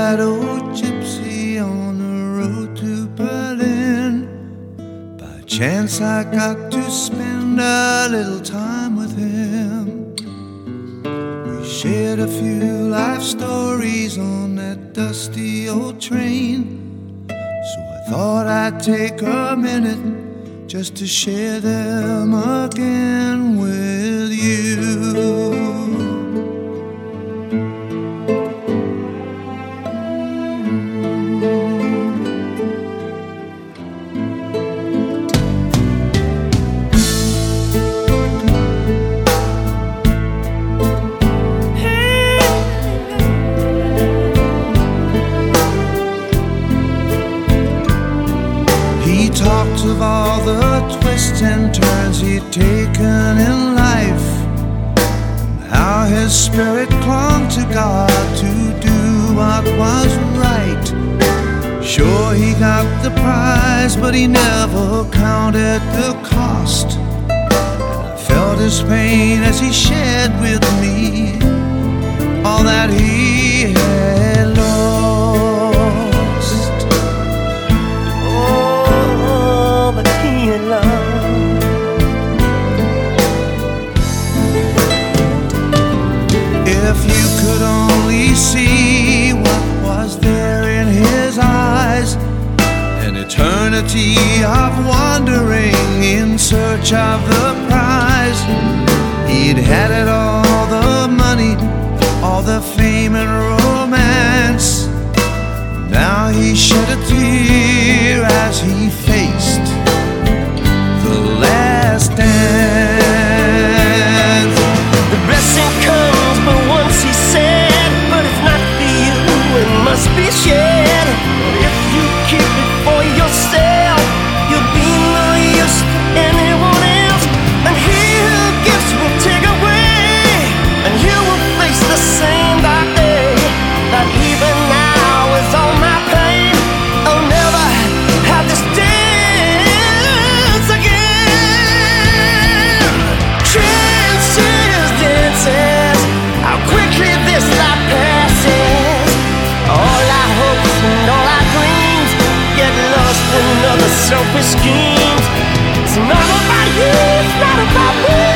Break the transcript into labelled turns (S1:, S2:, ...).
S1: that old gypsy on the road to Berlin. By chance I got to spend a little time with him. We shared a few life stories on that dusty old train. So I thought I'd take a minute just to share them again with you. He talked of all the twists and turns he'd taken in life, how his spirit clung to God to do what was right. Sure, he got the prize, but he never counted the cost. And I felt his pain as he shared with me all that he had lost.
S2: Oh, but he had loved.
S1: If you could only see what was there in his eyes, an eternity of wandering in search of the prize. He'd had it all, the money, all the fame and romance. Now he shed a tear as he faced the last dance.
S2: The blessing comes but once, he said, but it's not for you, it must be shared. If you keep it for yourself, you'll be no use to anyone else. And he who gives will take away, and you will face the same dark day. That even now is all my pain. I'll never have this dance again. Chances, dances, how quickly this life passes. All our hopes and all our dreams get lost in other selfish schemes. It's not about you, it's not about me.